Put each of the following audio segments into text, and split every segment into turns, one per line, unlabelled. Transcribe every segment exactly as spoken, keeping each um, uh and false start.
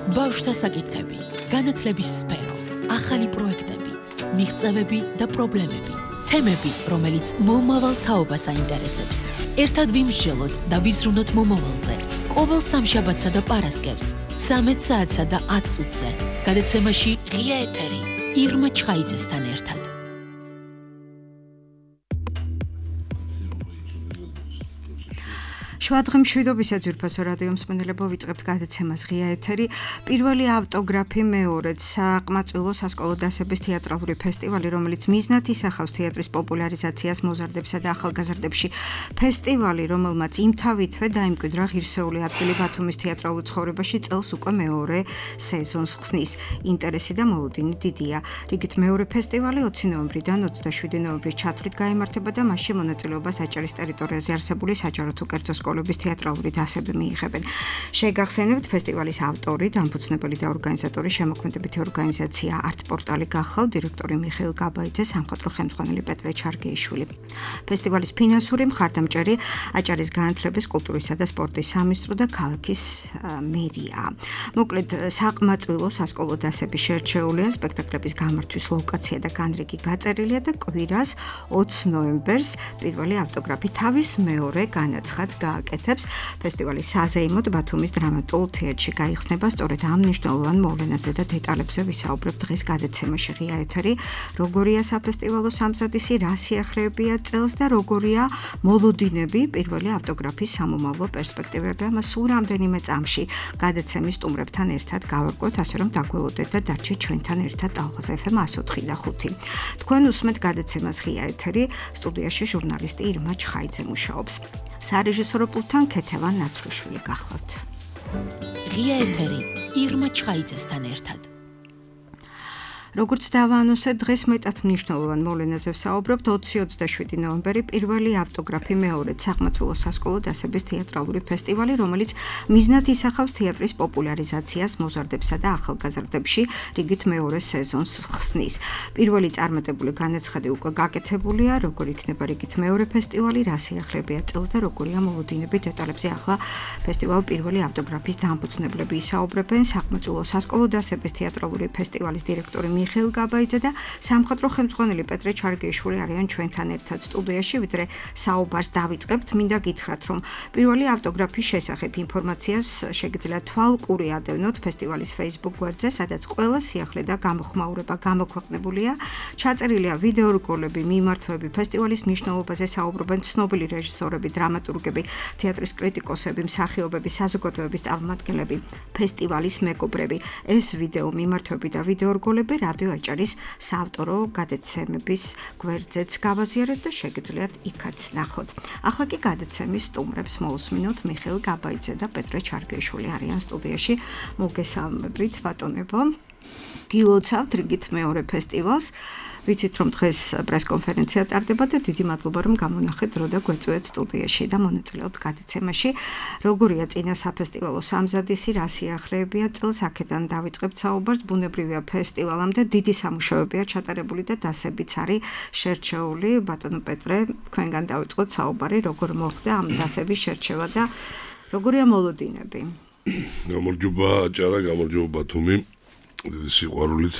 ბავშვთა საკითხები, განათლების სფერო, ახალი პროექტები, მიღწევები და პრობლემები, თემები, რომელიც მომავალ თაობას აინტერესებს. ერთად ვიმსჯელოთ და ვიზრუნოთ მომავალზე. ყოველ სამშაბათსა და პარასკევს, ცამეტ საათსა და ათ წუთზე. გადაცემაში ღია ეთერი, ირმა ჩხაიძესთან ერთად.
შვადღე მშვიდობისა ძვირფასო რადიო მსმენელებო, ვიწყებთ გადაცემას ღია ეთერი. პირველი ავტოგრაფი, მეორედ საყმაწვილო სასკოლო დასების თეატრალური ფესტივალი, რომელიც მიზნად ისახავს თეატრის პოპულარიზაციას მოზარდებსა და ახალგაზრდებში. ფესტივალი, რომელმაც იმთავითვე დაიმკვიდრა ღირსეული ადგილი ბათუმის თეატრალურ ცხოვრებაში, წელს უკვე მეორე სეზონს ხსნის. ინტერესი და მოლოდინი დიდია. რიგით მეორე ფესტივალი ოცი ნოემბრიდან ოცდაშვიდი ნოემბრის ჩათვლით გაიმართება და მასში მონაწილეობას აჭარის ტერიტორიაზე არსებული საჯარო თუ კერძო სკოლების თეატრალური დასები მიიღებენ. შეგახსენებთ, ფესტივალის ავტორი, დამფუძნებელი და ორგანიზატორი შემოქმედებითი ორგანიზაცია არტ-პორტალი გახალ, დირექტორი მიხეილ გაბაიძე, სამხატვრო ხელმძღვანელი პეტრე ჩარგეიშვილი. ფესტივალის ფინანსური მხარდამჭერი აჭარის განათლების, კულტურისა და სპორტის სამინისტრო და ქალაქის მერია. მოკლედ, საყმაწვილო სასკოლო დასები შერჩეულია, სპექტაკლების გამართვის ლოკაცია და განრიგი გაწერილია და კვირას ოცი ნოემბერს პირველი ავტოგრაფი თავის მეორე განაცხადს გააკეთებს. ფესტივალის საზეიმოდ ბათუმის დრამატულ თეატრში გაიხსნება. სწორედ ამ მნიშვნელოვან მოვლენაზე და დეტალებზე ვისაუბრებთ დღეს გადაცემაში ღია ეთერი. როგორია საფესტივალო სამზადისი, რა სიახლეებია წელს და როგორია მოლოდინები პირველი ავტოგრაფის სამომავლო პერსპექტივები. ამას სულ რამდენიმე წამში გადაცემის სტუმრებთან ერთად გავარკვევთ, ასე რომ დაგველოდეთ და დარჩეთ ჩვენთან ერთად ტალღაზე ეფ ემ εκατო ოთხი და ხუთი. თქვენ უსმენთ გადაცემას ღია ეთერი. სტუდიაში ჟურნალისტი ირმა ჩხაიძე მუშაობს. სარეჟისორო პულტთან ქეთევან ნაცრუშვილი გახლავთ.
ღია ეთერი, ირმა ჩხაიძესთან ერთად.
როგორც დავაანონსეთ, დღეს მეტად მნიშვნელოვან მოვლენაზე ვსაუბრობთ. ოცი ოცდაშვიდი ნოემბერი პირველი ავტოგრაფი, მეორედ საყმაწვილო სასკოლო დასების თეატრალური ფესტივალი, რომელიც მიზნად ისახავს თეატრის პოპულარიზაციას მოზარდებსა და ახალგაზრდებში, რიგით მეორე სეზონს ხსნის. პირველი წარმატებული განაცხადი უკვე გაკეთებულია, როგორ იქნება რიგით მეორე ფესტივალი, რა სიახლეებია წელს და როგორია მოლოდინები, დეტალებზე ახლა ფესტივალ პირველი ავტოგრაფის დამფუძნებლები ისაუბრებენ. საყმაწვილო სასკოლო დასების თეატრალური ფესტივალის დირექტორი მიხეილ გაბაიძე და სამხატვრო ხელმძღვანელი პეტრე ჩარგეიშვილი არიან ჩვენთან ერთად სტუდიაში. ვიდრე საუბარს დავიწყებთ, მინდა გითხრათ, რომ პირველი ავტოგრაფის შესახებ ინფორმაციას შეგიძლიათ თვალყური ადევნოთ ფესტივალის Facebook გვერდზე, სადაც ყველა სიახლე და გამოხმაურება გამოქვეყნებულია. ჩაწერილია ვიდეორგოლები, მიმართვები, ფესტივალის მნიშვნელობაზე საუბრობენ ცნობილი რეჟისორები, დრამატურგები, თეატრის კრიტიკოსები, მსახიობები, საზოგადოების წარმომადგენლები, ფესტივალის მეგობრები. ეს ვიდეო მიმართვები და ვიდეორგოლები რადიო აჭარის საავტორო გადაცემების გვერდზეც გავაზიარეთ და შეგიძლიათ იქაც ნახოთ. ახლა კი გადაცემის სტუმრებს მოусმინოთ. მიხეილ გაბაიძე და პეტრე ჩარგეიშვილი არიან სტუდიაში. მოგესალმებით, ბატონებო. გილოცავთ რიგით მეორე ფესტივალს. ვიცით, რომ დღეს პრესკონფერენცია ტარდება და დიდი მადლობა, რომ გამონახეთ დრო და გვეწვევთ სტუდიაში და მონაწილეობთ გადაცემაში. როგორია წინა საფესტივალო სამზადისი, რა სიახლეებია წელს, აქედან დავიწყებთ საუბარს. ბუნებრივია, ფესტივალამდე დიდი სამუშაოებია ჩატარებული და დასებიც არის შერჩეული. ბატონო პეტრე, თქვენგან დავიწყოთ საუბარი, როგორ მოხდა ამ დასების შერჩევა და როგორია მოლოდინები.
გამარჯობა აჭარა, გამარჯობა ბათუმი. სიყვარულით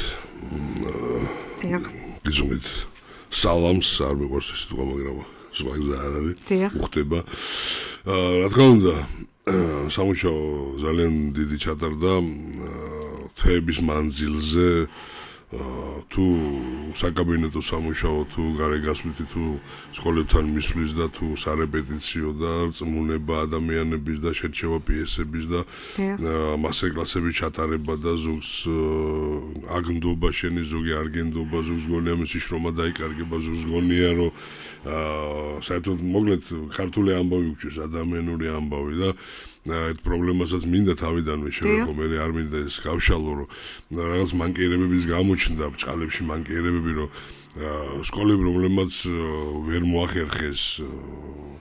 გიზომით სალამს არ მიყვარს ეს თქმა, მაგრამ ზღვაზე არ არის უხდება. რა თქმა უნდა, სამუშაო ძალიან დიდი ჩატარდა თეების მანძილზე, თუ საკაბინეტო სამუშაო, თუ გარეგასვლითი, თუ სკოლებთან მისვლის და თუ სარეპეტიციო და რწმუნება ადამიანების და შერჩევა პიესების და მასტერკლასების ჩატარება და ზოგს აგნდობა შენი, ზოგი არ გენდობა, ზოგს გონია მისი შრომა დაიკარგება, ზოგს გონია რომ საერთოდ მოკლედ ქართული ამბავი უჩვენს, ადამიანური ამბავი და այդ პრობლემასაც მინდა თავიდანვე შევეხო, მე არ მინდა ეს გავშალო, რომ რაღაც მანკიერებების გამოჩნდა ბჭყალებში მანკიერებები, რომ სკოლები, რომლებმაც ვერ მოახერხეს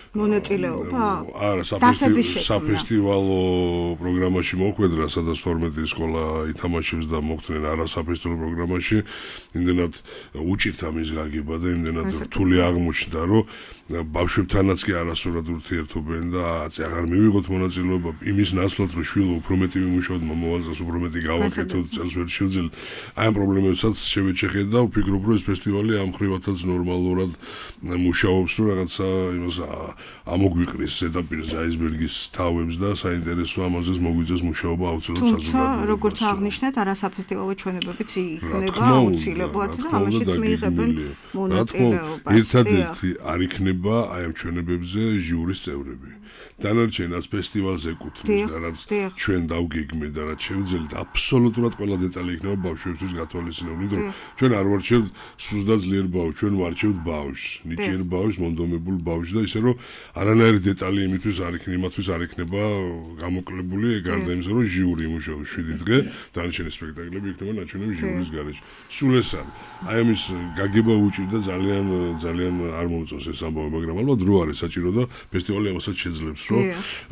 მონაწილეობა?
არა, საფესტივალო პროგრამაში მოხვედრა, სადაც თორმეტი სკოლა ითამაშებს და მოხვდნენ არა საფესტივალო პროგრამაში, იმდენად უჭირთ ამის გაგება და იმდენად რთული აღმოჩნდა, რომ ბავშვებთანაც კი არასწორად ურთიერთობენ და აწი აღარ მივიღოთ მონაწილეობა იმის ნაცვლად, რომ შვილო უფრო მეტი მიმუშავოთ, მომავალ წელს უფრო მეტი გავაკეთოთ, წელს ვერ შევძელთ. აი ამ პრობლემებსაც შევეჩეხეთ და ვფიქრობ, რომ ეს ფესტივალი ამ ხრივათაც ნორმალურად მუშაობს, რომ რაღაცა იმას ამოგვიყრის ზედაპირზე აისბერგის თავებს და საინტერესო ამაზეც მოგვიწევს მუშაობა აუცილებლად საზოგადოებაში.
თუმცა, როგორც აღნიშნეთ, არასაფესტივალო ჩვენებებიც იქნება აუცილებლად და ამაშიც მიიღებენ მონაწილეობას.
ერთადერთი არ იქნება აი ამ ჩვენებებზე ჟიურის წევრები. დანარჩენას ფესტივალს ეკუთვნის და რაც ჩვენ დავგეგმეთ და რაც შევძელით, აბსოლუტურად ყველა დეტალი იქნება ბავშვებისთვის გათვალისწინებული, იმიტომ რომ ჩვენ არ ვარჩევთ სუსტ და ძლიერ ბავშვს, ჩვენ ვარჩევთ ბავშვს, ნიჭიერ ბავშვს, მომდომებულ ბავშვს და ისე რომ არანაირი დეტალი იმისთვის არ იქნება, იმათვის არ იქნება გამოკლებული, გარდა იმისა, რომ ჟიური იმუშაობს შვიდი დღე, დანარჩენი სპექტაკლები იქნება ნაჩვენები ჟიურის გარეშე. სულ ეს არის. აი ამის გაგება უჭირდა ძალიან ძალიან არ მომწონს ეს ამბავი, მაგრამ ალბათ რო არის საჭირო და ფესტივალი ამასაც შეძლებს, რომ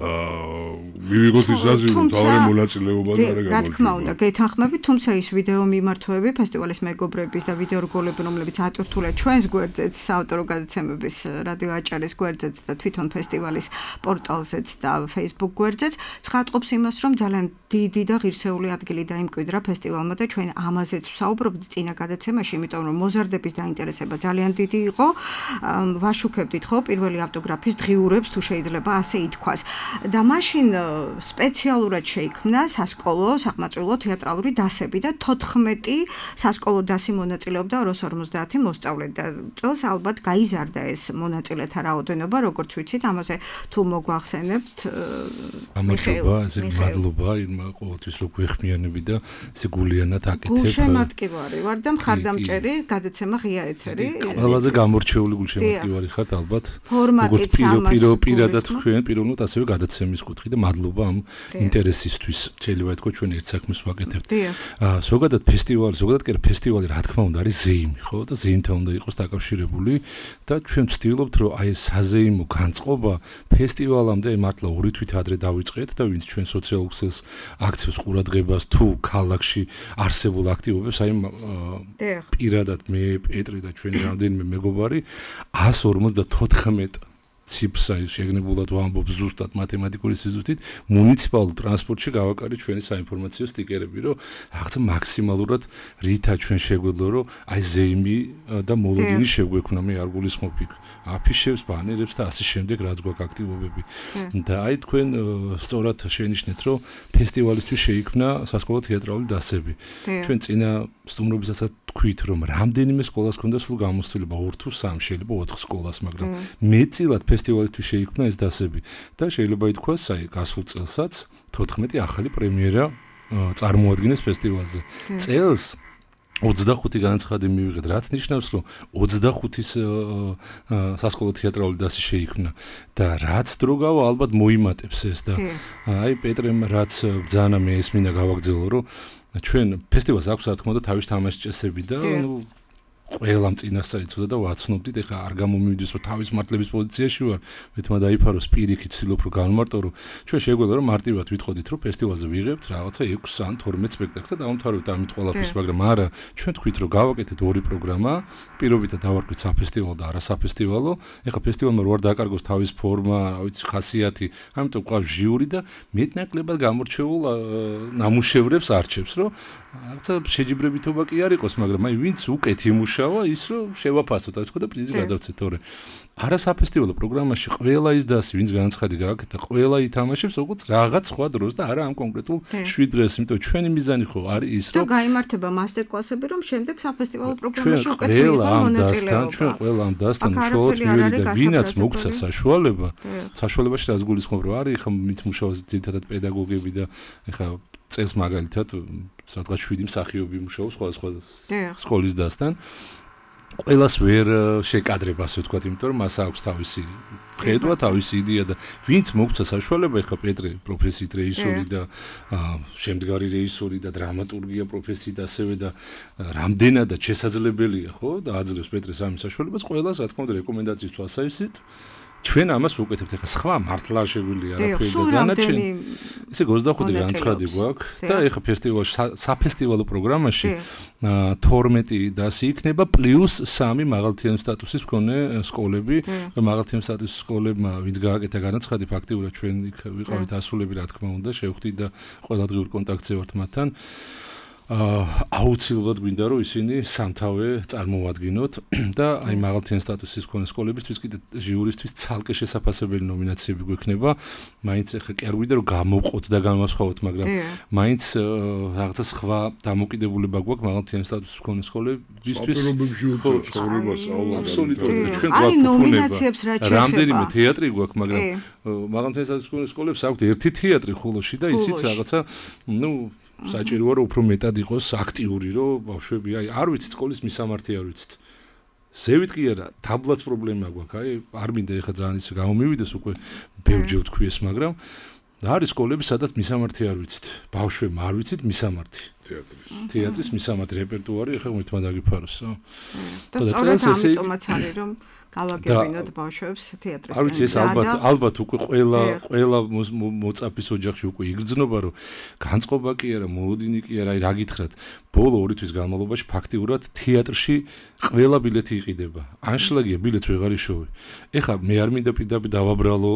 აა მივიღოთ ის აზრი, რომ თავი მონაწილეობა და არა გამოიწვია.
რა თქმა უნდა, გეთანხმებით, თუმცა ის ვიდეო მიმართვები ფესტივალის მეგობრების და ვიდეო რგოლები, რომლებიც ატვირთულა ჩვენს გვერდზეც, საავტორო გადაცემების რადიო აჭარის გვერდზეც და თვითონ ფესტივალის პორტალზეც და Facebook გვერდზეც, ცხადყოფს იმას, რომ ძალიან დიდი და ღირსეული ადგილი დაიმკვიდრა ფესტივალმა და ჩვენ ამაზეც ვსაუბრობთ წინა გადაცემაში, იმიტომ რომ მოზარდების დაინტერესება ძალიან დიდი იყო. ვაშუქებდით ხო პირველი ავტოგრაფის დღიურებს თუ შეიძლება ასე ითქვას. და მაშინ სპეციალურად შეიქმნა სასკოლო, საყმაწვილო თეატრალური დასები და თოთხმეტი სასკოლო დასი მონაწილეობდა ორ ორმოცდაათი მოსწავლე და წელს ალბათ გაიზარდა ეს მონაწილეთა რაოდენობა, როგორც ვიცით, ამაზე თუ მოგვახსენებთ.
გამარჯობა, ესე მადლობა იმ ყოველთვის რო გვეხმიანები და ესე გულიანად აკეთებ.
გულშემატკივარი ვარ და მხარდამჭერი, გადაცემა ღია ეთერი.
ყველაზე გამორჩეული გულშემატკივარი ხართ ალბათ.
ფორმატიც ამას
პირადად თქვენ პიროვნულად ასევე გადაცემის კუთხე და მადლობა ამ ინტერესისთვის. შეიძლება ითქვას ჩვენ ერთ საქმეს ვაკეთებთ. აა ზოგადად ფესტივალი, ზოგადად კი ფესტივალი რა თქმა უნდა არის ზეიმი, ხო? და ზეიმთან უნდა იყოს დაკავშირებული და ჩვენ ვცდილობთ რომ აი ეს საზეიმო განწყობა ფესტივალამდე მართლა ორი თვით ადრე დავიწყეთ და ვინც ჩვენ სოციალურ ქსელს აქციებს ყურადღებას თუ ქალაქში არსებულ აქტივობებს აი პირადად მე პეტრი და ჩვენი რამდენიმე მეგობარი εκατს ორმოცდათოთხმეტ ციფრს აი შეგნებულად ვამბობ ზუსტად მათემატიკური სიზუსტით მუნიციპალურ ტრანსპორტში გავაკარეთ ჩვენი საინფორმაციო სტიკერები, რომ რაღაცა მაქსიმალურად რითა ჩვენ შეგვეძლო, რომ აი ზეიმი და მოლოდინი შეგვექმნა, მე არ გულისხმობ იქ აფიშებს, ბანერებს და ასე შემდეგ, რაც გვაქვს აქტივობები. და აი თქვენ სწორად შენიშნეთ, რომ ფესტივალისთვის შეიქმნა სასკოლო თეატრალური დასები. ჩვენ წინა სტუმრობისაცაც თქვით, რომ რამდენიმე სკოლას ქონდა სულ გამოცდილება ორ თუ სამ, შეიძლება ოთხ სკოლას, მაგრამ მეტწილად ფესტივალისთვის შეიქმნა ეს დასები და შეიძლება ითქვას, აი გასულ წელსაც თოთხმეტი ახალი პრემიერა წარმოადგენს ფესტივალზე. წელს ოცდახუთი განაცხადი მივიღეთ, რაც ნიშნავს, რომ ოცდახუთის სასკოლო თეატრალური დასი შეიქმნა და რაც დრო გავა, ალბათ მოიმატებს ეს და აი პეტრემ რაც ბრძანა მე ესმინა გავაგრძელო, რომ ჩვენ ფესტივალს აქვს რა თქმა უნდა თავის თამაშის წესები და ნუ ყველამ წინასწარ იცოდა და ვაცნობდით, ეხლა არ გამომივიდეს, რომ თავის მართლების პოზიციაში ვარ, მეთმა დაიფარო სპირიკით, ვცდილობ რომ განმარტო, რომ ჩვენ შეგვეძლო რომ მარტივად ვითხოვდით, რომ ფესტივალზე ვიღებთ რაღაცა ექვს ან თორმეტ სპექტაკლს და დავამთავრებთ ამით ყველაფერს, მაგრამ არა, ჩვენ თქვით რომ გავაკეთეთ ორი პროგრამა, პირობითად დავარქვით საფესტივალო და არასაფესტივალო. ეხლა ფესტივალმა რო არ დაკარგოს თავის ფორმა, რა ვიცი, ხასიათი, ამიტომ ყავს ჟიური და მეტნაკლებად გამორჩეულ ნამუშევრებს არჩევს, რომ რაღაცა შეჯიბრებითობა კი არ იყოს, მაგრამ აი ვინც უკეთ იმუშავა, ის რომ შევაფასოთ, ასე თქო და პრიზი გადავცეთ, თორე არასაფესტივალო პროგრამაში ყველა ის დასი, ვინც განაცხადი გააკეთა, ყველა ითამაშებს როგორც რაღაც სხვა დროს და არა ამ კონკრეტულ შვიდ დღეს, იმიტომ ჩვენი მიზანი ხო არის ის, რომ
და გაიმართება მასტერ-კლასები, რომ შემდეგ საფესტივალო პროგრამაში უკეთ მიიღო მონაწილეობა.
ჩვენ ყველა ამ დასთან უშუალოდ მივედი და ვინაც მოგცა საშუალება, საშუალებაში რაც გულისხმობ, რომ არის ხა მით მუშაობს ძირითადად პედაგოგები და ეხა წელს მაგალითად სადღაც შვიდი მსახიობი მუშაობს სხვადასხვა სკოლის დასთან. ყველას ვერ შეკადრება, ასე ვთქვათ, იმიტომ რომ მას აქვს თავისი ხედვა, თავისი იდეა და ვინც მოგცა საშუალება, ეხლა პეტრე პროფესიით რეჟისორი და შემდგარი რეჟისორი და დრამატურგია პროფესიით ასევე და რამდენადაც შესაძლებელია, ხო? და აძლევს პეტრეს ამის საშუალებას, ყველას, რა თქმა უნდა, რეკომენდაციის თვალსაზრისით ჩვენ ამას ვუკეთებთ. ეხლა სხვა მართლა არ შეგვიძლია არაფერი და დანარჩენი ისე ოცდახუთი განცხადი გვაქვს და ეხლა ფესტივალში საფესტივალო პროგრამაში თორმეტი დასი იქნება პლუს სამი მაღალმთიანი სტატუსის მქონე სკოლები. მაღალმთიანი სტატუსის სკოლებმა ვინც გააკეთა განაცხადი ფაქტიურად ჩვენ იქ ვიყავით ასულები რა თქმა უნდა შევხვდით და ყველადღიურ კონტაქტზე ვართ მათთან. აუცილებლად გვინდა რომ ისინი სამთავე წარმოვადგინოთ და აი მაღალმთიანი სტატუსის მქონე სკოლებისთვის კიდე ჟიურისთვის ცალკე შესაძლებელი ნომინაციები გვექნება. მაინც ახლა კი არ გვინდა რომ გამოვყოთ და გამოსხავოთ, მაგრამ მაინც რაღაცა სხვა დამოკიდებულება გვაქვს მაღალმთიანი სტატუსის მქონე სკოლებისთვის. აბსოლუტურად ჩვენ გვაქვს ნომინაციებს რა შეიძლება. რამდენიმე თეატრი გვაქვს, მაგრამ მაღალმთიანი სტატუსის მქონე სკოლებს აქვთ ერთი თეატრი ხულოში და ისიც რაღაცა ნუ საჭიროა რომ უფრო მეტად იყოს აქტიური რომ ბავშვები აი არ ვიცით სკოლის მისამართი არ ვიცით ზევით კი არა დაბლაც პრობლემა გვაქვს აი არ მინდა ეხლა ძალიან ისე გამომივიდეს უკვე ბევრჯერ ვთქვი ეს მაგრამ არის სკოლები სადაც მისამართი არ ვიცით ბავშვებმა არ ვიცით მისამართი თეატრის თეატრის მისამართი რეპერტუარი ეხლა ერთმა დაგიფაროსო
და სწორედ ამიტომაც არის რომ გავაგებინოთ ბავშვებს თეატრის
არ ვიცი ეს ალბათ ალბათ უკვე ყველა ყველა მოწაფის ოჯახში უკვე იგრძნობა რომ განწყობა კი არა მოლოდინი კი არა აი რა გითხრათ ბოლო ორი თვის განმავლობაში ფაქტიურად თეატრში ყველა ბილეთი იყიდება ანშლაგია ბილეთს ვეღარ იშოვე ეხლა მე არ მინდა პირდაპირ დავაბრალო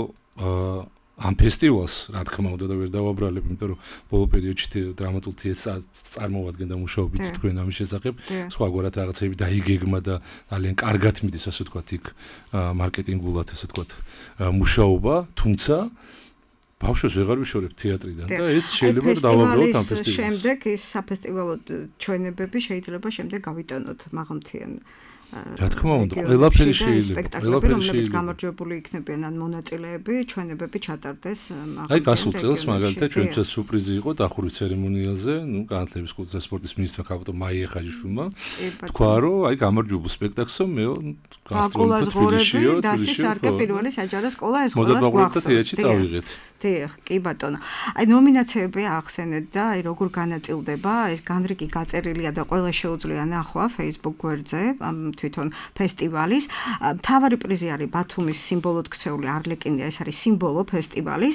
ამ ფესტივალს რა თქმა უნდა და ვერ დავაბრალებ იმიტომ რომ ბოლო პერიოდში დრამატულ თეატრს წარმოვადგენდა მუშაობიც თქვენ ამის შესახებ სხვაგვარად რაღაცები დაიგეგმა და ძალიან კარგად მიდის ასე ვთქვათ იქ მარკეტინგულად ასე ვთქვათ მუშაობა თუმცა ბავშვებს ვეღარ ვიშორებ თეატრიდან და ეს შეიძლება დავაბრალოთ ამ ფესტივალს
შემდეგ ის საფესტივალო ჩვენებები შეიძლება შემდეგ გავიტანოთ მაღალმთიან
რა თქმა უნდა ყველაფერი შეიძლება
ყველაფერი შეიძლება გამარჯვებული იქნებიან ან მონაწილეები ჩვენებები ჩატარდეს
აი გასულ წელს მაგალითად ჩვენთვის სურპრიზი იყო დახურვის ცერემონიალზე ნუ განათლების კულტურისა და სპორტის მინისტრმა ქაბატონ მაია ხაჯიშვილმა თქვა რომ აი გამარჯვებულ სპექტაკლსო მე
გასტროლით თბილისშიო
თბილისში
სარკე პირველი საჯარო სკოლა ეს სკოლას
გვახსოვს
დიახ კი ბატონო აი ნომინაციები ახსენეთ და აი როგორ განაწილდება ეს განრიგი გაწერილია და ყველა შეუძლია ნახვა Facebook გვერდზე თვითონ ფესტივალის მთავარი პრიზი არის ბათუმის სიმბოლოდ ქცეული არლეკინია ეს არის სიმბოლო ფესტივალის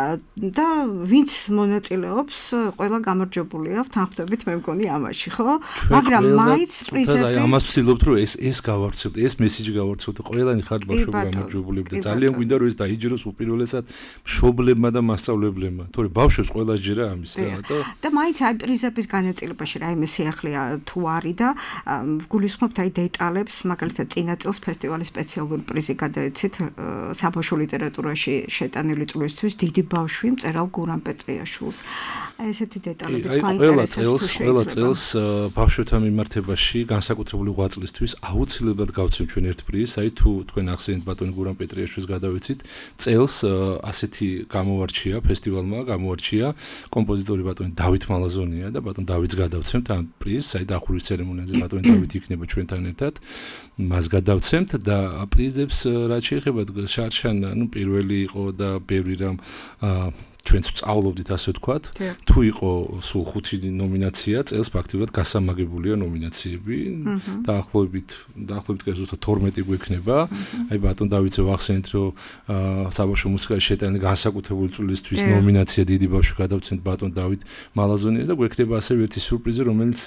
და ვინც მონაწილეობს ყველა გამარჯვებულია თანხმდებით მე მგონი ამაში ხო მაგრამ მაინც პრიზები
აი ამას ვცდილობთ რომ ეს ეს გავარცილოთ ეს მესიჯი გავარცილოთ ყველანი ხართ ბავშვები გამარჯვებულები და ძალიან გვინდა რომ ეს დაიჯეროს უპირველესად მშობლებმა და მასწავლებლებმა თორე ბავშვებს ყველა ჯერა ამის და
და მაინც აი პრიზების განაწილებაში რაიმე სიახლეა თუ არის და გულისხმობთ აი დეტალებს მაგალითად წინა წელს ფესტივალის სპეციალური პრიზი გადაეცით საბავშვო ლიტერატურაში შეტანილი წვლისთვის დიდი ბავშვი მწერალ გურამ პეტრიაშვილს აი ესეთი დეტალებიც
გაინტერესებს ყველა წელს ბავშვებთან მიმართებაში განსაკუთრებული ღვაწლისთვის აუცილებლად გავცემ ჩვენ ერთ პრიზს აი თუ თქვენ ახსენეთ ბატონ გურამ პეტრიაშვილს გადავეცით წელს ასეთი გამოვარჩია ფესტივალმა გამოვარჩია კომპოზიტორი ბატონი დავით მალაზონია და ბატონ დავითს გადავცემთ ამ პრიზს აი დახურვის ცერემონიაზე ბატონი დავით იქნება ჩვენთან ერთად მას გადავცემთ და პრიზებს რაც შეეხება შარშან ნუ პირველი იყო და ბევრი რამ ჩვენც ვწავლობდით ასე ვთქვათ თუ იყო სულ ხუთი ნომინაცია წელს ფაქტიურად გასამაგებულია ნომინაციები დაახლოებით დაახლოებით კი ზუსტად თორმეტი გვექნება აი ბატონ დავითზე ვახსენეთ რომ საბავშვო მუსიკაში შეტანილი განსაკუთრებული წვლილისთვის ნომინაცია დიდი ბავშვი გადავცემთ ბატონ დავით მალაზონიას და გვექნება ასევე ერთი სურპრიზი რომელიც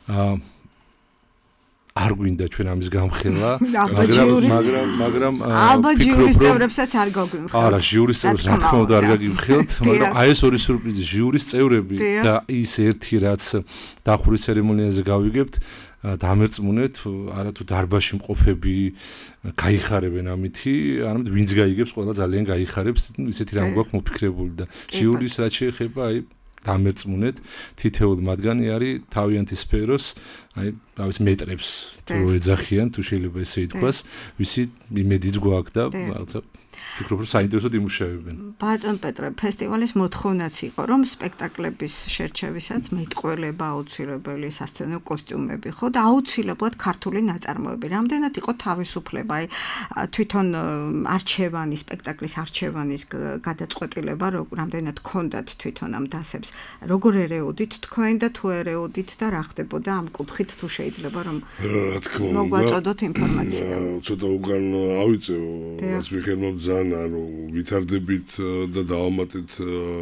არ გვინდა ჩვენ ამის გამხელა მაგრამ მაგრამ მაგრამ
ალბათ ჟიურის წევრებსაც არ გაგიმხელთ
არა ჟიურის წევრებს რა თქმა უნდა არ გაგიმხელთ მაგრამ აი ეს ორი სურპრიზი ჟიურის წევრები და ის ერთი რაც დახურვის ცერემონიაზე გავიგებთ დამერწმუნეთ არა თუ დარბაზში მყოფები გაიხარებენ ამითი არამედ ვინც გაიგებს ყველა ძალიან გაიხარებს ისეთი რამ გვაქვს მოფიქრებული და ჟიურის რაც შეეხება აი დამერწმუნეთ თითოეული მათგანი არის თავიანთი სფეროს აი რა ვიცი მეტრებს თუ ეძახიან თუ შეიძლება ესე ითქვას ვისი იმედიც გვაქვს და რაღაცა ფიქრობ, რომ საინტერესოდ იმუშავებენ.
ბატონ პეტრე, ფესტივალის მოთხოვნაც იყო, რომ სპექტაკლების შერჩევისაც მეტყველება აუცილებელი, სასცენო კოსტიუმები, ხო და აუცილებლად ქართული ნაწარმოები. რამდენად იყო თავისუფლება, აი თვითონ არჩევანი, სპექტაკლის არჩევანის გადაწყვეტილება, რამდენად ქონდათ თვითონ ამ დასებს. როგორ ერეოდით თქვენ და თუ ერეოდით და რა ხდებოდა ამ კუთხით თუ შეიძლება რომ
რა თქმა უნდა
მოგვაწოდოთ ინფორმაცია.
ცოტა უკან ავიწევ, რაც მიხელმობ ძალიან, ანუ ვითარდებით და დავამატეთ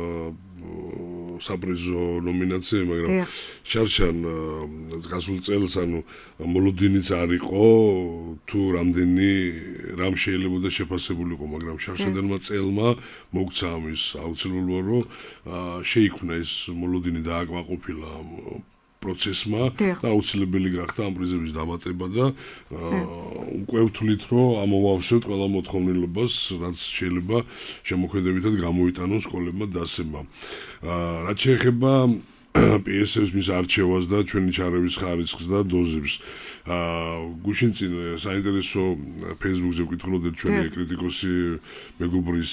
საპრიზო ნომინაცია, მაგრამ შარშან გასულ წელს ანუ მოლოდინიც არ იყო, თუ რამდენი რამ შეიძლება და შეფასებულიყო, მაგრამ შარშანდელმა წელმა მოგცა ამის აუცილებლობა, რომ შეიქმნა ეს მოლოდინი დააკმაყოფილა პროცესმა და აუცილებელი გახდა ამ პრიზების დამატება და უკვე ვთვლით, რომ ამოვავსებთ ყველა მოთხოვნილებას, რაც შეიძლება შემოქმედებითად გამოიტანოს სკოლებმა დასებმა. რაც შეეხება პიესების მის არჩევას და ჩვენი ჩარევის ხარისხს და დოზებს. გუშინ წინ საინტერესო Facebook-ზე ვკითხულობდით ჩვენი კრიტიკოსი მეგობრის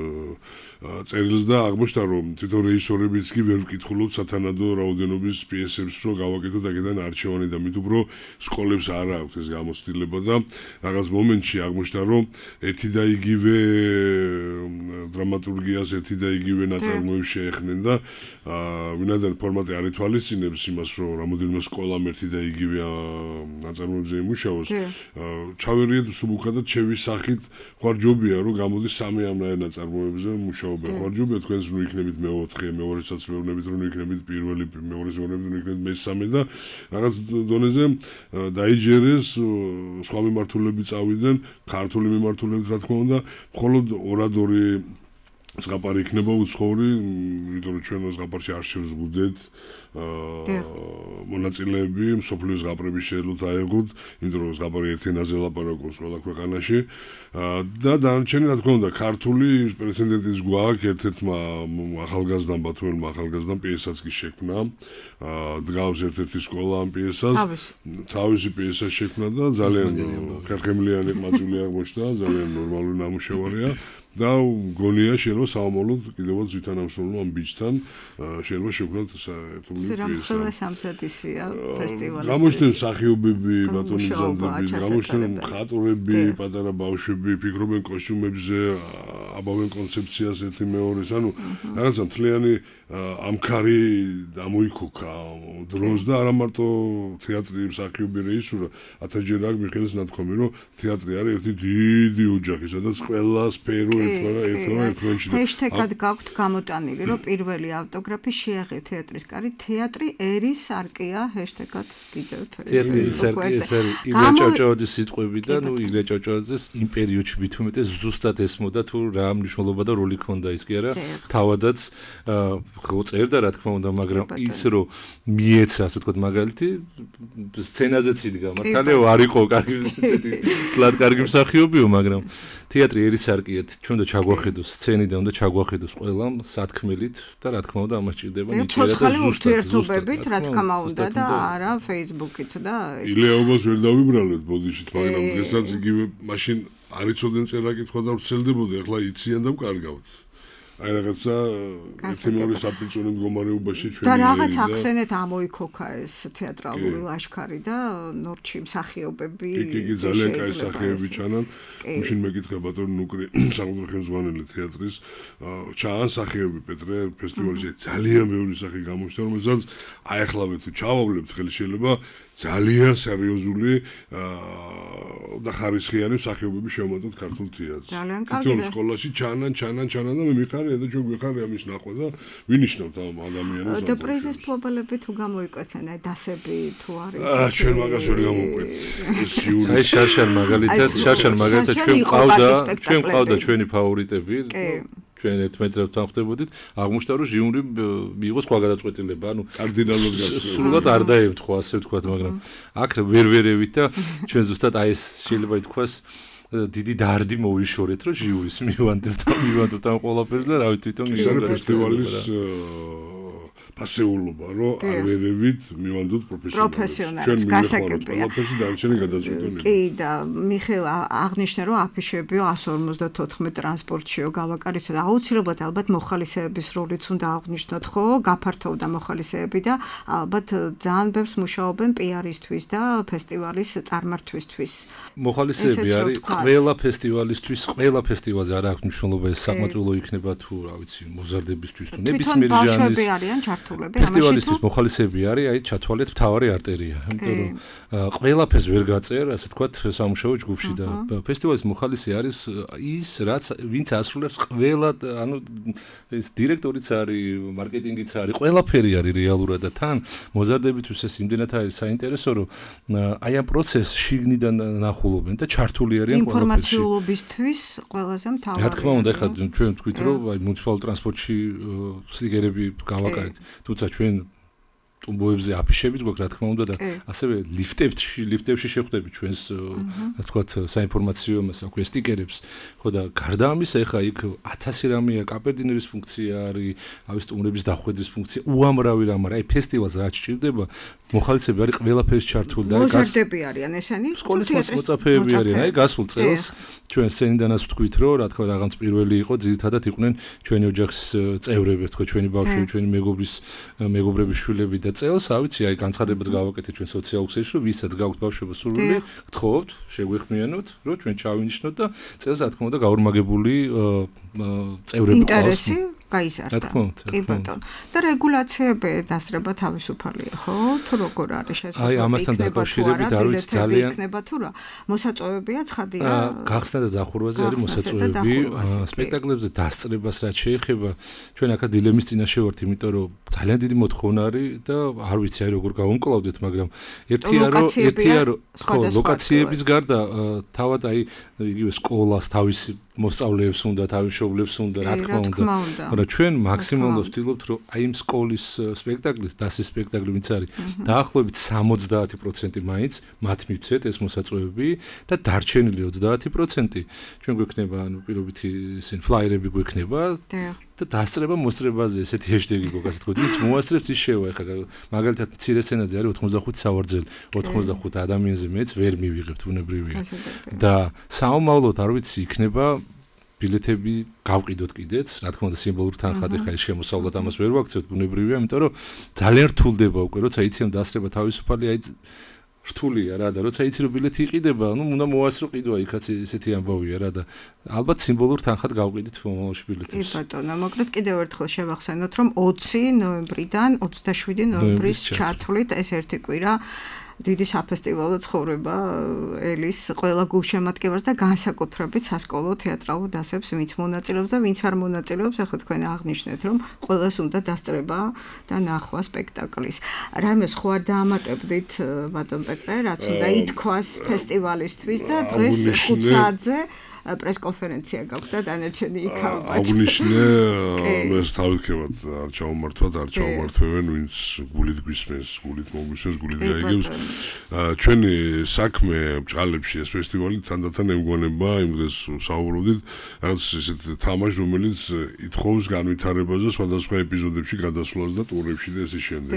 წერილს და აღმოჩნდა, რომ თვითონ რეჟისორებიც კი ვერ ვკითხულობთ სათანადო რაოდენობის პიესებს, რომ გავაკეთოთ აქედან არჩევანი და მით უფრო სკოლებს არ აქვს ეს გამოცდილება და რაღაც მომენტში აღმოჩნდა, რომ ერთი და იგივე დრამატურგიას, ერთი და იგივე ნაწარმოებს შეეხნენ და ვინაიდან ფორმატი არ ითვალისწინებს იმას, რომ რამოდენიმე სკოლამ ერთი და იგივე ნაწარმოებზე იმუშაოს, ჩავერიეთ მსუბუქად ჩემის სახით ხوارჯობია, რომ გამოდის სამი ამნაირ ნაწარმოებზე მუშაობა. ხوارჯობია თქვენს რო იქნებით მეოთხე, მეორესაც ვეუბნებით რომ იქნებით პირველი, მეორეს ვეუბნებით რომ იქნებით მესამე და რაღაც დონეზე დაიჯერეს, სხვა მიმართულები წავიდნენ, ქართული მიმართულებით რა თქმა უნდა, მხოლოდ ორადორი ზღაპარი იქნება უცხოური, იმიტომ რომ ჩვენ ზღაპარში არ შევზღუდეთ მონაწილეები, მსოფლიო ზღაპრების შეძლოთ აეღოთ, იმიტომ რომ ზღაპარი ერთ ენაზე ლაპარაკობს ყველა ქვეყანაში და დანარჩენი რა თქმა უნდა ქართული პრეცედენტის გვაქვს, ერთ-ერთმა ახალგაზრდამ ბათუმელმა ახალგაზრდამ პიესაც კი შექმნა, დგავს ერთ-ერთი სკოლა ამ პიესას, თავისი პიესა შექმნა და ძალიან ხერხემლიანი ყმაწვილი აღმოჩნდა, ძალიან ნორმალური ნამუშევარია. და გონია შეიძლება საომოლოდ კიდევაც ვითანამშრომლო ამ ბიჭთან შეიძლება შექმნათ ერთობლივი პიესა.
სრამხელა სამსათისია ფესტივალის.
გამოჩნდნენ მსახიობები, ბატონი მზადები, გამოჩნდნენ მხატვრები, პატარა ბავშვები, ფიქრობენ კოსტიუმებზე, აბავენ კონცეფციას ერთი მეორეს, ანუ რაღაცა მთლიანი ამქარი ამოიქოქა დროს და არა მარტო თეატრი, მსახიობი, რეჟისორ, ათასჯერ აქ მიხელის ნათქვამი, რომ თეატრი არის ერთი დიდი ოჯახი, სადაც ყველა სფერო
ჰეშტეგად გაქვთ გამოტანილი, რომ პირველი ავტოგრაფი შეაღე თეატრის კარი, თეატრი ერის არკია ჰეშტეგად კიდევ
თეატრის არკია ეს არის ილია ჭავჭავაძის სიტყვები და ნუ ილია ჭავჭავაძეს იმ პერიოდში მით უმეტეს ზუსტად ესმოდა თუ რა მნიშვნელობა და როლი ჰქონდა ის კი არა თავადაც ხო წერდა რა თქმა უნდა, მაგრამ ის რომ მიეცა ასე ვთქვათ მაგალითი სცენაზეც იდგა მართალია არ იყო კარგი ესეთი ფლად კარგი მსახიობიო, მაგრამ თეატრი ერის არკია ჩვენ და ჩაგვახედოს სცენიდან და ჩაგვახედოს ყველამ სათქმელით და რა თქმა უნდა ამას ჭირდება ნიჭიერა და ზუსტად
ურთიერთობებით რა თქმა უნდა და არა Facebook-ით და
ილეობას ვერ დავიბრალეთ ბოდიშით, მაგრამ დღესაც იგივე მაშინ არ იცოდნენ წერა კითხვა და ვრცელდებოდა, ახლა იციან და ვკარგავთ. აი რაღაცა ერთი მეორე საპრინციპო მდგომარეობაში ჩვენ
და რაღაც ახსენეთ ამოიქოქა ეს თეატრალური ლაშქარი და ნორჩი მსახიობები
კი კი ძალიან კაი მსახიობები ჩანან. უშინ მეკითხა ბატონი ნუკრი სამუდრო ხელმძღვანელი თეატრის ჩაან მსახიობები პეტრე ფესტივალში ძალიან ბევრი სახე გამოჩნდა, რომელსაც აეხლავეთ თუ ჩავავლებთ ხელი შეიძლება ძალიან სერიოზული და ხარისხიანი მსახიობები შევმატოთ ქართულ თეატრს.
ძალიან კარგი და
სკოლაში ჩანან, ჩანან, ჩანან და მე მიხარია და ჩვენ გვიხარია ამის ნახვა და ვინიშნავთ ამ ადამიანებს.
და პრიზის ფლობელები თუ გამოიკვეთენ, აი დასები თუ არის.
აა ჩვენ მაგას ვერ გამოვკვეთ. ეს ჟიური.
აი შარშან მაგალითად, შარშან მაგალითად ჩვენ ყავდა, ჩვენ ყავდა ჩვენი ფავორიტები. ჩვენ ერთმანეთს ვთანხმდებოდით, აღმოჩნდა რომ ჟიური მიიღო სხვა გადაწყვეტილება, ანუ
კარდინალურად გასწრებდა.
სრულად არ დაემთხვა, ასე ვთქვათ, მაგრამ აქ ვერ ვერევით და ჩვენ ზუსტად აი ეს შეიძლება ითქვას დიდი დარდი მოვიშორეთ, რომ ჟიურის მივანდებთ, მივანდებთ ამ ყველაფერს და რავი თვითონ
ის არის ფესტივალის პასეულობა, რომ არ ვერევით მივანდოთ პროფესიონალებს.
ჩვენ გასაგებია.
ყველაფერში დარჩენი გადაწყვეტილება.
კი და მიხეილ აღნიშნა რომ აფიშებიო one fifty-four ტრანსპორტშიო გავაკარითო და აუცილებლად ალბათ მოხალისეების როლიც უნდა აღვნიშნოთ, ხო? გაფართოვდა მოხალისეები და ალბათ ძალიან ბევრს მუშაობენ პი-არისთვის და ფესტივალის წარმართვისთვის.
მოხალისეები არის ყველა ფესტივალისთვის, ყველა ფესტივალზე არ აქვს მნიშვნელობა ეს საკმაყოფილო იქნება თუ, რა ვიცი, მოზარდებისთვის თუ ნებისმიერ ჟანრის
არიან ჩართულები
ამაში. ფესტივალისთვის მოხალისეები არის, აი ჩათვალეთ მთავარი არტერია, იმიტომ რომ ყველაფერს ვერ გაწერ, ასე ვთქვათ, სამუშაო ჯგუფში და ფესტივალის მოხალისე არის ის, რაც ვინც ასრულებს ყველა, ანუ ეს დირექტორიც არის, მარკეტინგიც არის, ყველაფერი არის რეალურად და თან მოზარდებისთვის ეს იმდენად არის საინტერესო, რომ აი ამ პროცესს შიგნიდან ნახულობენ და ჩართული არიან ყველაფერში.
ინფორმაციულობისთვის ყველაზე მთავარი.
რა თქმა უნდა, ეხლა ჩვენ ვთქვით, რომ აი მუნიციპალურ ტრანსპორტში სტიკერები გავაკარეთ, თუმცა ჩვენ ტუმბოებზე აფიშებით გვაქვს, რა თქმა უნდა და ასევე ლიფტებში, ლიფტებში შეხვდები ჩვენს, რა თქვათ, საინფორმაციო მასა გვეს სტიკერებს, ხო და გარდა ამისა, ეხლა იქ ათასი რამეა, კაპერდინერის ფუნქცია არის, ავის სტუმრების დახვედრის ფუნქცია, უამრავი რამ არის. აი ფესტივალს რაც ჭირდება, მოხალისეები არის ყველაფერში ჩართული და
მოზარდები არიან ესენი?
სკოლის მოწაფეები არიან. აი გასულ წელს ჩვენ სცენიდანაც ვთქვით, რომ რა თქმა უნდა რაღაც პირველი იყო, ძირითადად იყვნენ ჩვენი ოჯახის წევრები, თქო ჩვენი ბავშვები, ჩვენი მეგობრის მეგობრების შვილები და წელს, ავიცი, აი განცხადებაც გავაკეთეთ ჩვენ სოციალურ ქსელში, რომ ვისაც გაქვთ ბავშვობა სურვილი, გთხოვთ, შეგვეხმიანოთ, რომ ჩვენ ჩავინიშნოთ და წელს რა თქმა უნდა გაორმაგებული წევრები ყავს.
გაიზარდა. კი ბატონო. და რეგულაციები დასრება თავისუფალია, ხო? თუ როგორ არის შესაძლებელი?
აი ამასთან დაკავშირებით არ ვიცი ძალიან
იქნება თუ რა. მოსაწვევებია ცხადია.
გახსნა და დახურვაზე არის მოსაწვევები. სპექტაკლებზე დასწრებას რაც შეეხება, ჩვენ აქაც დილემის წინაშე ვართ, იმიტომ რომ ძალიან დიდი მოთხოვნა არის და არ ვიცი აი როგორ გავუმკლავდეთ, მაგრამ ერთია რომ ერთია რომ ხო, ლოკაციების გარდა თავად აი იგივე სკოლას თავისი მოსწავლეებს უნდა, თავის მშობლებს უნდა, რა თქმა უნდა. მაგრამ ჩვენ მაქსიმალურად ვთილობთ, რომ აი იმ სკოლის სპექტაკლის, დასის სპექტაკლი ვინც არის, დაახლოებით სამოცდაათი პროცენტი მაინც მათ მივცეთ ეს მოსაწვევები და დარჩენილი ოცდაათი პროცენტი ჩვენ გვექნება, ანუ პირობითი ისინი ფლაიერები გვექნება და დასწრება მოსწრებაზე ესეთი ჰეშტეგი გქონდა, ასე თქო, ვინც მოასწრებს ის შევა, ეხლა მაგალითად მცირე სცენაზე არის ოცდახუთი სავარძელი, ოცდახუთი ადამიანზე მეც ვერ მივიღებთ, ბუნებრივია. და საომავლოდ არ ვიცი, იქნება ბილეთები გავყიდოთ კიდეც, რა თქმა უნდა სიმბოლურ თანხად ეხლა ეს შემოსავლად ამას ვერ ვაქცევთ, ბუნებრივია, იმიტომ რომ ძალიან რთულდება უკვე, როცა იცი რომ დასწრება თავისუფალი, აი რთულია რა და როცა იცი რომ ბილეთი იყიდება, ну უნდა მოასრო ყიდვა, იქაც ესეთი ამბავია რა და ალბათ სიმბოლურ თანხად გავყიდით მომავალში ბილეთებს.
კი ბატონო, მოკლედ კიდევ ერთხელ შევახსენოთ, რომ ოცი ნოემბრიდან ოცდაშვიდი ნოემბრის ჩათვლით ეს ერთი კვირა დიდი საფესტივალო ცხოვრება ელის ყველა გულშემატკივარს და განსაკუთრებით სასკოლო თეატრალურ დასებს ვინც მონაწილეობს და ვინც არ მონაწილეობს, ახლა თქვენ აღნიშნეთ, რომ ყველას უნდა დასწრება და ნახვა სპექტაკლის. რაიმე სხვა არ დაამატებდით ბატონ პეტრე, რაც უნდა ითქვას ფესტივალისთვის და დღეს ხუთ საათზე პრესკონფერენცია გაქვს და დანარჩენი იქ ალბათ.
აღნიშნე, ეს თავისთავად არ ჩაუმართვათ, არ ჩაუმართვენ, ვინც გულით გვისმენს, გულით მოგვისმენს, გულით გაიგებს. ჩვენი საქმე ბჭყალებში ეს ფესტივალი თანდათან ემგონება, იმ დღეს საუბრობდით, რაღაც ესეთ თამაშს, რომელიც ითხოვს განვითარებას და სხვადასხვა ეპიზოდებში გადასვლას და ტურებში და ესე შემდეგ.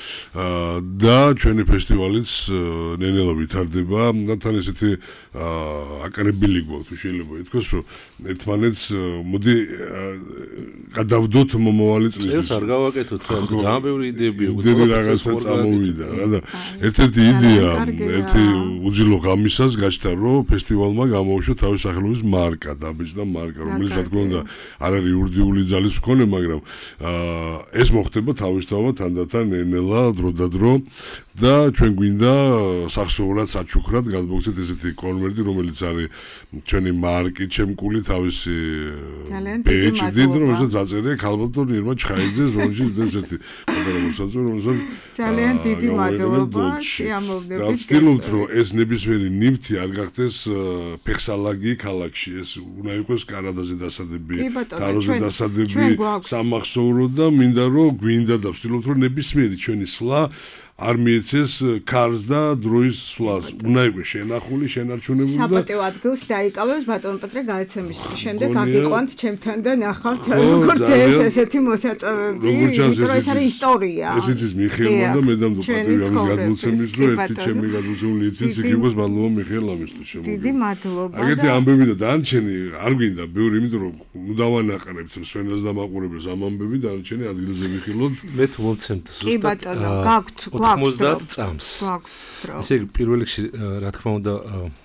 და ჩვენი ფესტივალიც ნელ-ნელა ვითარდება და თან ესეთი აკრებილი გვაქვს, შეიძლება ითქვას, რომ ერთმანეთს მოდი გადავდოთ მომავალი წლისთვის.
ეს არ გავაკეთოთ, ძალიან ბევრი იდეები
აქვს. დიდი რაღაცა წამოვიდა რა და ერთ-ერთი იდეა, ერთი უძილო ღამისას გაჩნდა, რომ ფესტივალმა გამოუშვა თავის სახელობის მარკა, დაბეჭდა მარკა, რომელიც რა თქმა უნდა არ არის იურიდიული ძალის მქონე, მაგრამ ეს მოხდება თავისთავად თანდათან ნელ-ნელა დრო და დრო და ჩვენ გვინდა სახსოვრად, საჩუქრად გადმოგცეთ ესეთი კონვერტი, რომელიც არის ჩვენი მარკი, ჩემკული თავისი პეიჯი, რომელსაც აწერია ქალბატონ ირმა ჩხაიძე, ზონჯის ესეთი პატარა მოსაწვევი, რომელსაც
ძალიან დიდი მადლობა სიამოვნებით.
დავცდილობთ, რომ ეს ნებისმიერი ნივთი არ გახდეს ფეხსალაგი ქალაქში, ეს უნდა იყოს კარადაზე დასადები, თაროზე დასადები, სამახსოვრო და მინდა რომ გვინდა და ვცდილობთ, რომ ნებისმიერი ჩვენი სვლა არ მიეცეს ქარს და დროის სვლას. უნდა იყოს შენახული, შენარჩუნებული და
საპატიო ადგილს დაიკავებს ბატონ პეტრე გადაცემის შემდეგ აგიყვანთ ჩემთან და ნახავთ როგორც ეს ესეთი მოსაწვევები. იმიტომ რომ ეს არის ისტორია.
ესეც ის მიხეილმა და მე დამდო პატივი ამის გადმოცემის დრო ერთი ჩემი გადმოცემული ითიც იქ იყოს მადლობა მიხეილ ამისთვის შემოგვიყვება.
დიდი მადლობა.
აგეთი ამბები და დანარჩენი არ გვინდა ბევრი, იმიტომ რომ დავანაყრებთ სვენელს და მაყურებელს ამ ამბები დანარჩენი ადგილზე მიხილოთ.
მე თუ მომცემთ
ზუსტად კი ბატონო, გაქვთ,
ოცდაათ წამს.
გვაქვს დრო.
ესე იგი პირველ რიგში რა თქმა უნდა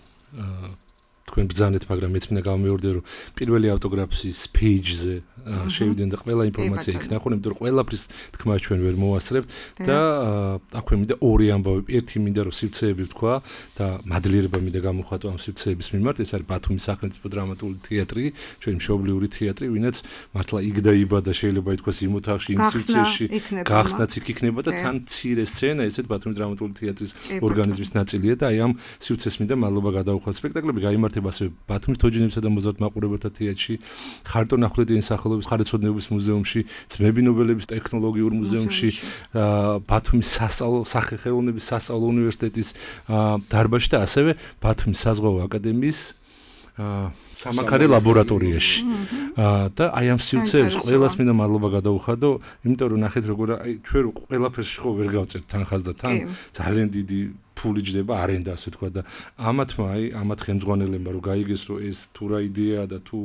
თქვენ ბრძანეთ, მაგრამ მეც მინდა გამეორდე, რომ პირველი ავტოგრაფის page-ზე შევიდნენ და ყველა ინფორმაცია იქ ნახონ, იმიტომ რომ ყველაფრის თქმა ჩვენ ვერ მოვასწრებთ და აქვე მინდა ორი ამბავი. ერთი მინდა რომ სივრცეები ვთქვა და მადლიერება მინდა გამოხატო ამ სივრცეების მიმართ. ეს არის ბათუმის სახელმწიფო დრამატული თეატრი, ჩვენი მშობლიური თეატრი, ვინაც მართლა იქ დაიბადა, შეიძლება ითქვას იმ ოთახში, იმ სივრცეში, გახსნაც იქ იქნება და თან მცირე სცენა, ესეც ბათუმის დრამატული თეატრის ორგანიზმის ნაწილია და აი ამ სივრცეს მინდა მადლობა გადავუხოთ. სპექტაკლები გაიმართება ასევე ბათუმის თოჯინებსა და მოზარდ მაყურებელთა თეატრში, ხარტონ ახვლედიანის სახელობის ხარისხმოვნების მუზეუმში, ძმები ნობელების ტექნოლოგიურ მუზეუმში, ბათუმის სასწავლო სახეხელოვნების სასწავლო უნივერსიტეტის დარბაზში და ასევე ბათუმის საზღვაო აკადემიის სამაქარე ლაბორატორიაში. და აი ამ სივრცეებს ყველას მინდა მადლობა გადავუხადო, იმიტომ რომ ნახეთ როგორ აი ჩვენ ყველაფერში ხო ვერ გავწერთ თანხას და თან ძალიან დიდი ფული ჯდება არენდა, ასე თქვა და ამათმა აი ამათ ხელმძღვანელებმა რომ გაიგეს რომ ეს თუ რა იდეაა და თუ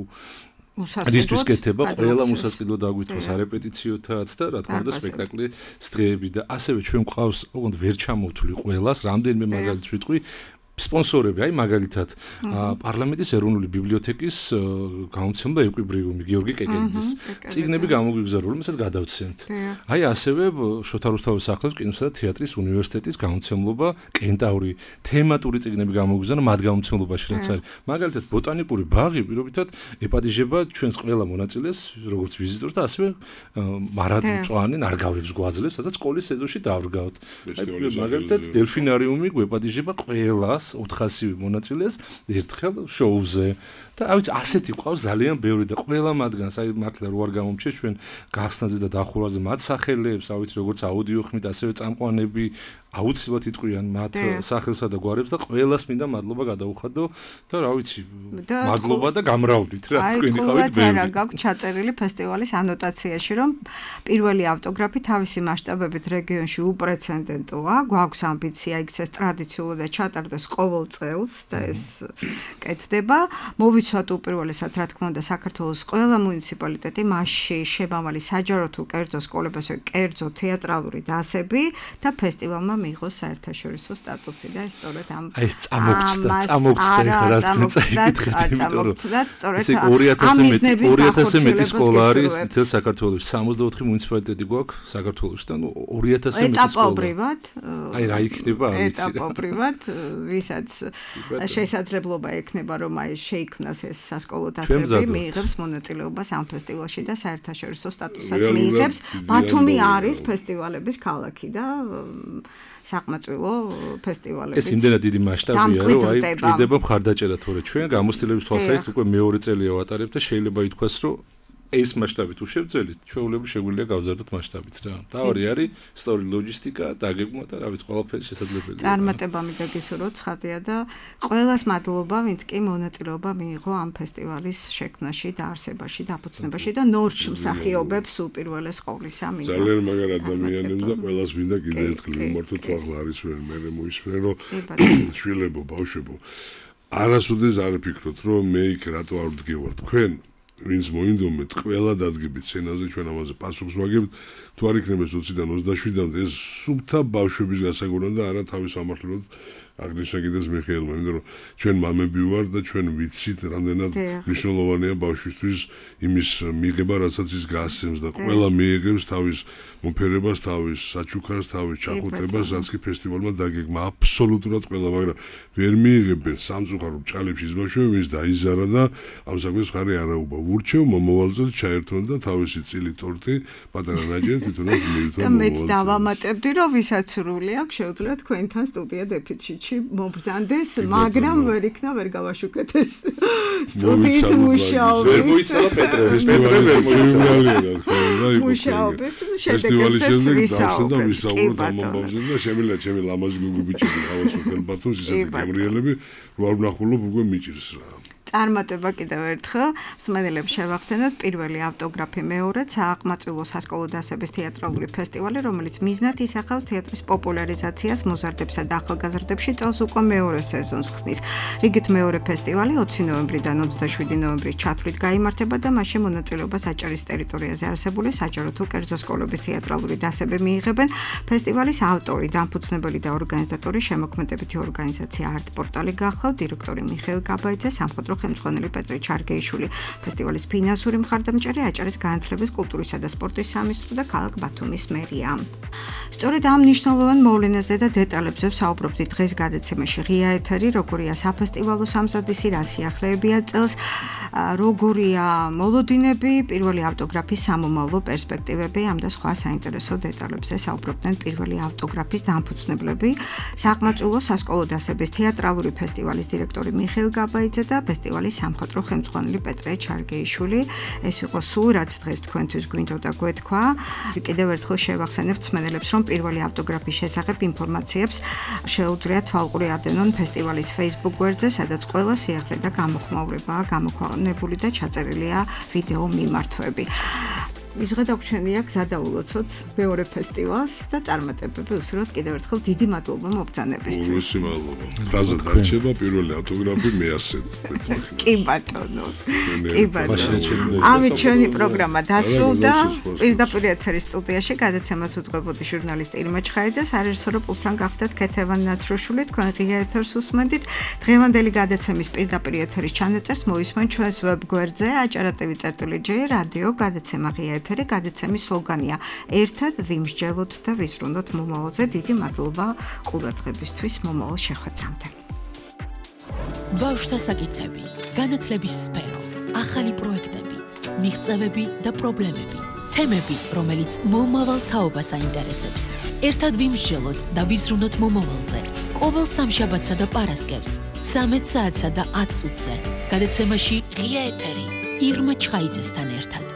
ისთვის კეთება, ყველა მოსასყიდლო დაგვითხოვს არეპეტიციოთაც და რა თქმა უნდა სპექტაკლი დღეები და ასევე ჩვენ გვყავს, ოღონდ ვერ ჩამოვთვლი ყველას, რამდენიმე მაგალითს ვიტყვი, სპონსორები, აი მაგალითად, პარლამენტის ეროვნული ბიბლიოთეკის გამომცემლობა ეკვიბრიუმი გიორგი კეკელიძის წიგნები გამოგვიგზავნა, რომელსაც გადავცემთ. აი ასევე შოთა რუსთავის სახელობის კინოსა და თეატრის უნივერსიტეტის გამომცემლობა კენტავრი თემატური წიგნები გამოგვიგზავნა მათ გამომცემლობაში, რაც არის. მაგალითად, ბოტანიკური ბაღი პირობითად ეპატიჟება ჩვენს ყველა მონაწილეს, როგორც ვიზიტორს და ასევე მარად მწვანე ნარგავებს გვაძლევს, სადაც სკოლის სეზონში დავრგავთ. მაგალითად, დელფინარიუმი გვეპატიჟება ყველას ოთხასი მონაწილეს ერთხელ შოუზე და აი ასეთი ყავს ძალიან ბევრი და ყველა მათგანს აი მართლა რო არ გამომჩეს ჩვენ გახსნაზე და დახურვაზე მათ სახელებს, აი როგორც აუდიო ხმით, ასევე წამყვანები აუცილებლად იტყვიან მათ სახელსა და გვარებს და ყველას მინდა მადლობა გადავუხადო და რა ვიცი მადლობა და გამრავლდით რა თქვენი ხავით ბევრი.
აი გაქვს ჩაწერილი ფესტივალის ანოტაციაში რომ პირველი ავტოგრაფი თავისი მასშტაბებით რეგიონში უპრეცედენტოა, გვაქვს ამბიცია იქცეს ტრადიციულად და ჩატარდეს ყოველ წელს და ეს კეთდება. მოვიცვათ უპირველესად რა თქმა უნდა საქართველოს ყველა მუნიციპალიტეტი, მასში შემავალი საჯარო თუ კერძო სკოლებასო კერძო თეატრალური დასები და ფესტივალმა მიიღო საერთაშორისო სტატუსი და ეს სწორედ ამ
აი წამოგწდა წამოგწდა ხა რა
წამოგწდა სწორედ
ორი ათასი მეტი სკოლა არის მთელ საქართველოში სამოცდაოთხი მუნიციპალიტეტი გვაქვს საქართველოში და ნუ ორი ათასი მეტი სკოლა
ეტაპობრივად
აი რა იქნება არ ვიცი
ეტაპობრივად ვისაც შესაძლებლობა ექნება რომ აი შეიქმნას ეს სასკოლო დასები მიიღებს მონაწილეობას ამ ფესტივალში და საერთაშორისო სტატუსაც მიიღებს. ბათუმი არის ფესტივალების ქალაქი და საყმაწვილო ფესტივალები.
ეს იმდენად დიდი მასშტაბია, რომ აი ჭირდება მხარდაჭერა თორე ჩვენ გამოცდილების თვალსაზრისით უკვე მეორე წელია ვატარებთ და შეიძლება ითქვას, რომ ეს მასშტაბით უშევძელით, ჩვეულები შეგვიძლია გავზარდოთ მასშტაბით რა. თავი არის სწორი ლოჯისტიკა, დაგეგმვა და რა ვიცი, ყველაფერი შესაძლებელია.
წარმატება მინდა გისურვოთ, ცხადია და ყველას მადლობა, ვინც კი მონაწილეობა მიიღო ამ ფესტივალის შექმნაში, დაარსებაში, დაფუძნებაში და ნორჩ მსახიობებს უპირველეს ყოვლისა მინდა.
ძალიან მაგარ ადამიანებს და ყველას მინდა კიდევ ერთხელ მიმართოთ, თუ ახლა არის მე მოისმენ, რომ შვილებო, ბავშვებო, არასოდეს არ ფიქრობთ, რომ მე იქ რატო არ ვდგევარ თქვენ ვინც მოინდომეთ ყველა დადგებით სცენაზე ჩვენ ამაზე პასუხს ვაგებთ თუ არ იქნება ოციდან ოცდაშვიდამდე ეს სუფთა ბავშვების გასაგონად და არა თავის ამართლებლად აღნიშნა კიდეც მიხეილმა იმიტომ რომ ჩვენ მამები ვარ და ჩვენ ვიცით რამდენად მნიშვნელოვანია ბავშვისთვის იმის მიღება რასაც ის გასცემს და ყველა მიიღებს თავის მომფერებას თავის საჩუქარს თავის ჩახუტებას რაც კი ფესტივალმა დაგეგმა აბსოლუტურად ყველა მაგრამ ვერ მიიღებენ სამწუხარო ჭალებში ის ბავშვები ვინც დაიზარა და ამ საქმეს ხარი არაუბა ვურჩევ მომავალზე ჩაერთონ და თავისი წილი ტორტი პატარა ნაჯერი თვითონაც მიირთვა
და მეც დავამატებდი რომ ვისაც სრული აქვს შეუძლია თქვენთან სტუდია დეფიციტში პერიოდში მომბრძანდეს, მაგრამ ვერ იქნა ვერ გავაშუქეთ ეს სტუდიის მუშაობის.
ვერ მოიცადა პეტრე, პეტრე ვერ მოიცადა.
მუშაობის შედეგებსაც ვისაუბრებ.
ვისაუბრებ ამ ამბავზე და შემიძლია ჩემი ლამაზი გუგუბიჩები ყავას უკან ბათუმს ისეთი გემრიელები რო არ ვნახულობ უკვე მიჭირს რა.
წარმატება კიდევ ერთხელ მსმენელებს შევახსენოთ პირველი ავტოგრაფი მეორეც სააღმაწვილო სასკოლო დასების თეატრალური ფესტივალი, რომელიც მიზნად ისახავს თეატრის პოპულარიზაციას მოზარდებსა და ახალგაზრდებში წელს უკვე მეორე სეზონს ხსნის. რიგით მეორე ფესტივალი ოცი ნოემბრიდან ოცდაშვიდი ნოემბრის ჩათვლით გაიმართება და მასში მონაწილეობას აჭარის ტერიტორიაზე არსებული საჯარო თუ კერძო სკოლების თეატრალური დასები მიიღებენ. ფესტივალის ავტორი, დამფუძნებელი და ორგანიზატორი შემოქმედებითი ორგანიზაცია არტ პორტალი გახლავთ, დირექტორი მიხეილ გაბაიძე, სამხატვრო ხელმძღვანელი პეტრე ჩარგეიშვილი, ფესტივალის ფინანსური მხარდამჭერი აჭარის განათლების, კულტურისა და სპორტის სამინისტრო და ქალაქ ბათუმის მერია. სწორედ ამ მნიშვნელოვან მოვლენაზე და დეტალებზე ვსაუბრობთ დღეს გადაცემაში ღია ეთერი, როგორია საფესტივალო სამზადისი, რა სიახლეებია წელს, როგორია მოლოდინები, პირველი ავტოგრაფის სამომავლო პერსპექტივები, ამ და სხვა საინტერესო დეტალებზე საუბრობდნენ პირველი ავტოგრაფის დამფუძნებლები, სააღმაწვილო სასკოლო დასების თეატრალური ფესტივალის დირექტორი მიხეილ გაბაიძე და ფესტივალის სამხატვრო ხელმძღვანელი პეტრე ჩარგეიშვილი. ეს იყო სულ რაც დღეს თქვენთვის გვინდოდა გვეთქვა. კიდევ ერთხელ შევახსენებთ მსმენელებს, რომ პირველი ავტოგრაფის შესახებ ინფორმაციებს შეუძლიათ თვალყური ადენონ ფესტივალის Facebook გვერდზე, სადაც ყველა სიახლე და გამოხმაურებაა გამოქვეყნებული და ჩაწერილია ვიდეო მიმართვები. მისღეთ აღჩენია გზა დაულოცოთ მეორე ფესტივალს და წარმატებები უსურვოთ კიდევ ერთხელ დიდი მადლობა მობრძანებისთვის.
უგუნესი მადლობა. ფრაზა დარჩება პირველი ავტოგრაფი მე ასე.
კი ბატონო. კი ბატონო. ამით ჩვენი პროგრამა დასრულდა. პირდაპირ ეთერის სტუდიაში გადაცემას უძღვებოდი ჟურნალისტი ირმა ჩხაიძე, სარეჟისორო პულტთან გახდათ ქეთევან ნათროშვილი, თქვენ ღია ეთერს უსმენთ. დღევანდელი გადაცემის პირდაპირ ეთერის ჩანაწერს მოისმენთ ჩვენს ვებგვერდზე acara.tv.jl რადიო გადაცემა ღია ეთერი გადაცემის სლოგანია ერთად ვიმსჯელოთ და ვიზრუნოთ მომავალზე. დიდი მადლობა ყურადღებისთვის, მომავალ შეხვედრამდე.
ბავშვთა საკითხები, განათლების სფერო, ახალი პროექტები, მიღწევები და პრობლემები, თემები, რომელიც მომავალ თაობას აინტერესებს. ერთად ვიმსჯელოთ და ვიზრუნოთ მომავალზე. ყოველ სამშაბათსა და პარასკევს ცამეტ საათსა და ათ წუთზე გადაცემაში ღია ეთერი ირმა ჩხაიძესთან ერთად.